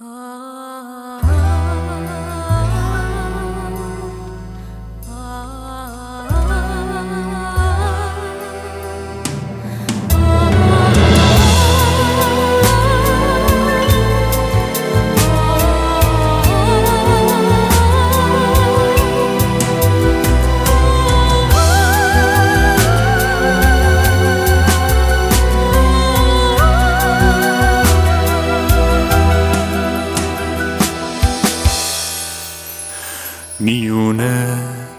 میونه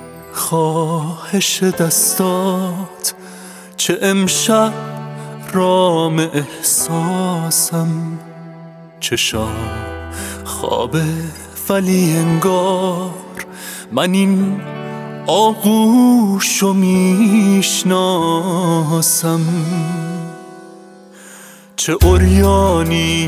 خواهش دستات چه امشب رام احساسم، چشام خوابه ولی انگار من این آغوشو میشناسم. چه عریانی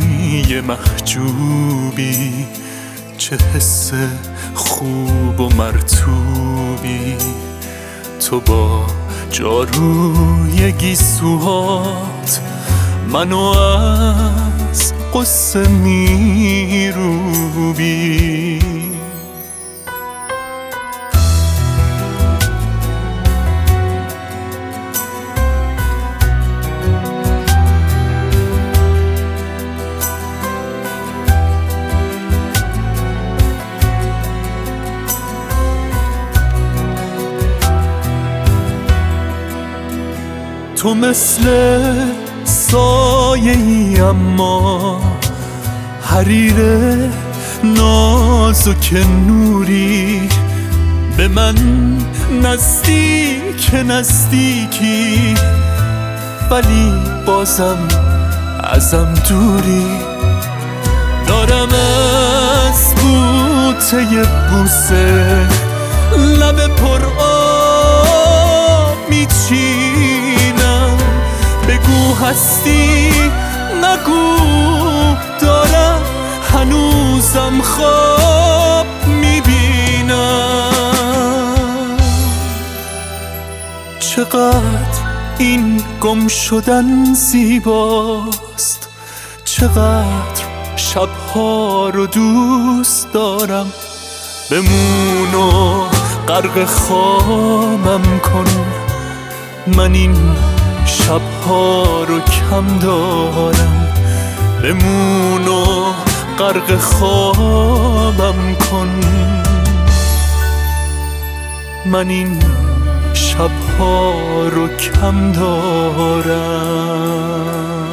محجوبی، چه حس خوب و مرطوبی، تو با جاروی گیسوهات منو از قصه میروبی. تو مثل سایه ای اما حریر نازک نوری، به من نزدیکی ولی بازم ازم دوری. دارم از بوته بوسه لب پر آب میچینم، بگو هستی نگو دارم هنوزم خواب میبینم. چقدر این گم شدن زیباست، چقدر شبها رو دوست دارم. بمون و غرق خوابم کن، من این شبها رو کم دارم. بمون و غرق خوابم کن، من این شبها رو کم دارم.